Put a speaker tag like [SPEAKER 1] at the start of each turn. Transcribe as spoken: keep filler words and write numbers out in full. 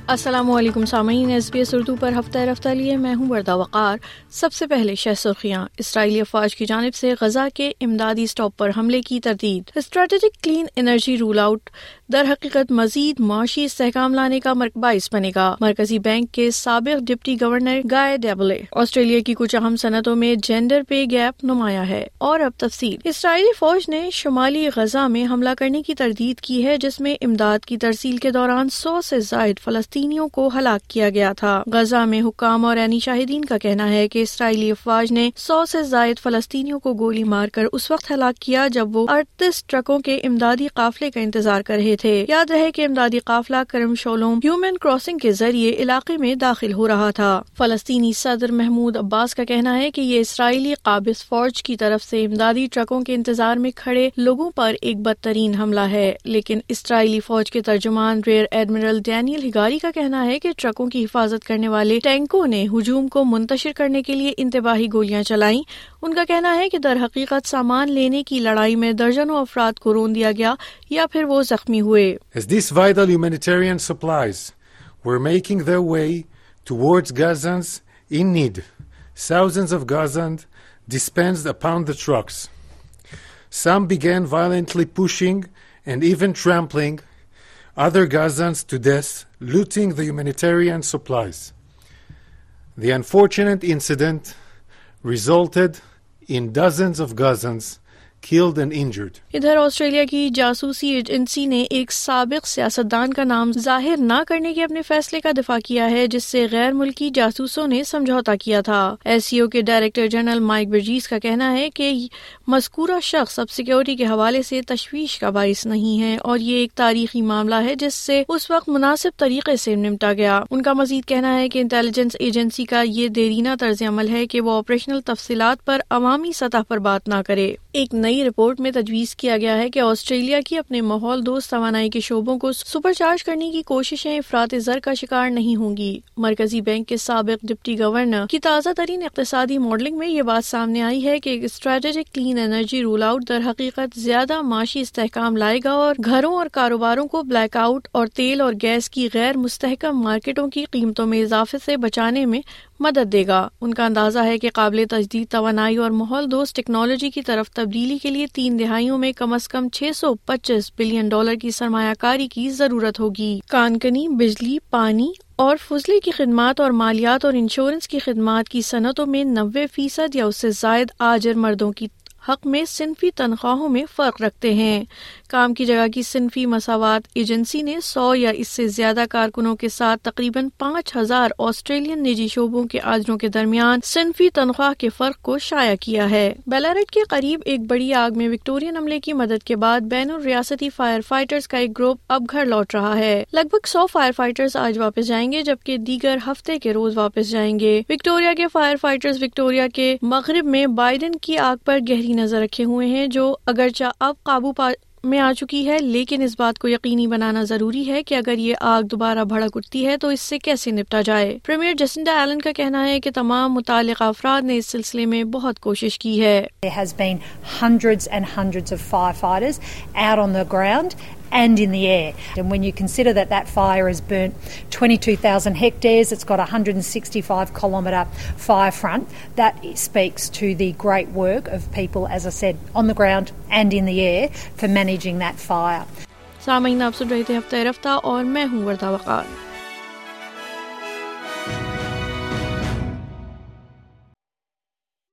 [SPEAKER 1] السلام علیکم سامعین، ایس بی ایس اردو پر ہفتہ رفتہ لیے میں ہوں وردہ وقار۔ سب سے پہلے شہ سرخیاں۔ اسرائیلی افواج کی جانب سے غزہ کے امدادی اسٹاپ پر حملے کی تردید۔ Strategic clean energy roll out در حقیقت مزید معاشی استحکام لانے کا باعث بنے گا۔ مرکزی بینک کے سابق deputy governor Guy Debelle. Australia کی کچھ اہم صنعتوں میں جینڈر پے گیپ نمایاں ہے۔ اور اب تفصیل۔ اسرائیلی فوج نے شمالی غزہ میں حملہ کرنے کی تردید کی ہے، جس میں امداد کی ترسیل کے دوران سو سے زائد فلسطینیوں کو ہلاک کیا گیا تھا۔ غزہ میں حکام اور عینی شاہدین کا کہنا ہے کہ اسرائیلی افواج نے سو سے زائد فلسطینیوں کو گولی مار کر اس وقت ہلاک کیا جب وہ اڑتیس ٹرکوں کے امدادی قافلے کا انتظار کر رہے تھے۔ یاد رہے کہ امدادی قافلہ کرم شولوم ہیومن کراسنگ کے ذریعے علاقے میں داخل ہو رہا تھا۔ فلسطینی صدر محمود عباس کا کہنا ہے کہ یہ اسرائیلی قابض فوج کی طرف سے امدادی ٹرکوں کے انتظار میں کھڑے لوگوں پر ایک بدترین حملہ ہے، لیکن اسرائیلی فوج کے ترجمان ریئر ایڈمرل ڈینیل ہگاری کا کہنا ہے کہ ٹرکوں کی حفاظت کرنے والے ٹینکوں نے ہجوم کو منتشر کرنے کے لیے انتباہی گولیاں چلائیں۔ ان کا کہنا ہے کہ در حقیقت سامان لینے کی لڑائی میں درجنوں افراد کو رون دیا گیا یا پھر وہ زخمی ہوئے۔
[SPEAKER 2] As these vital humanitarian supplies were making their way towards Gazans in need, thousands of Gazans dispensed upon the trucks. Some began violently pushing and even trampling other Gazans to death, looting the humanitarian supplies. The unfortunate incident resulted in dozens of Gazans killed and injured.
[SPEAKER 1] ادھر Australia کی جاسوسی agency نے ایک سابق سیاستدان کا نام ظاہر نہ کرنے کے اپنے فیصلے کا دفاع کیا ہے، جس سے غیر ملکی جاسوسوں نے سمجھوتا کیا تھا۔ ایس سی او کے ڈائریکٹر جنرل مائک برجیس کا کہنا ہے کہ مذکورہ شخص اب سیکیورٹی کے حوالے سے تشویش کا باعث نہیں ہے اور یہ ایک تاریخی معاملہ ہے جس سے اس وقت مناسب طریقے سے نمٹا گیا۔ ان کا مزید کہنا ہے کہ انٹیلیجنس ایجنسی کا یہ دیرینہ طرز عمل ہے کہ وہ آپریشنل تفصیلات پر عوامی سطح پر بات نہ کرے۔ ایک نئی رپورٹ میں تجویز کیا گیا ہے کہ آسٹریلیا کی اپنے ماحول دوست توانائی کے شعبوں کو سپر چارج کرنے کی کوششیں افراط زر کا شکار نہیں ہوں گی۔ مرکزی بینک کے سابق ڈپٹی گورنر کی تازہ ترین اقتصادی ماڈلنگ میں یہ بات سامنے آئی ہے کہ strategic clean energy roll out در حقیقت زیادہ معاشی استحکام لائے گا اور گھروں اور کاروباروں کو بلیک آؤٹ اور تیل اور گیس کی غیر مستحکم مارکیٹوں کی قیمتوں میں اضافے سے بچانے میں مدد دے گا۔ ان کا اندازہ ہے کہ قابل تجدید توانائی اور ماحول دوست ٹیکنالوجی کی طرف تبدیلی کے لیے تین دہائیوں میں کم از کم چھ سو پچیس بلین ڈالر کی سرمایہ کاری کی ضرورت ہوگی۔ کانکنی، بجلی، پانی اور فضلے کی خدمات اور مالیات اور انشورنس کی خدمات کی صنعتوں میں نوے فیصد یا اس سے زائد آجر مردوں کی حق میں صنفی تنخواہوں میں فرق رکھتے ہیں۔ کام کی جگہ کی صنفی مساوات ایجنسی نے سو یا اس سے زیادہ کارکنوں کے ساتھ تقریباً پانچ ہزار آسٹریلین نجی شعبوں کے آجروں کے درمیان صنفی تنخواہ کے فرق کو شائع کیا ہے۔ بیلاریٹ کے قریب ایک بڑی آگ میں وکٹورین عملے کی مدد کے بعد بین الریاستی فائر فائٹرز کا ایک گروپ اب گھر لوٹ رہا ہے۔ لگ بھگ سو فائر فائٹرز آج واپس جائیں گے جبکہ دیگر ہفتے کے روز واپس جائیں گے۔ وکٹوریا کے فائر فائٹرز وکٹوریا کے مغرب میں بائیڈن کی آگ پر گہری نظر رکھے ہوئے ہیں، جو اگرچہ اب قابو پا میں آ چکی ہے، لیکن اس بات کو یقینی بنانا ضروری ہے کہ اگر یہ آگ دوبارہ بھڑک اٹھتی ہے تو اس سے کیسے نپٹا جائے۔ پریمیئر جسنڈا ایلن کا کہنا ہے کہ تمام متعلقہ افراد نے اس سلسلے میں بہت کوشش کی ہے۔
[SPEAKER 3] There has been hundreds and hundreds of firefighters out on the ground and in the air. And when you consider that that fire has burnt twenty-two thousand hectares, it's got a one hundred sixty-five kilometre fire front, that speaks to the great work of people, as I said, on the ground and in the air for managing that fire.
[SPEAKER 1] سامعین، آپ سن رہے تھے ہفتہ رفتہ اور میں ہوں وردہ وقار۔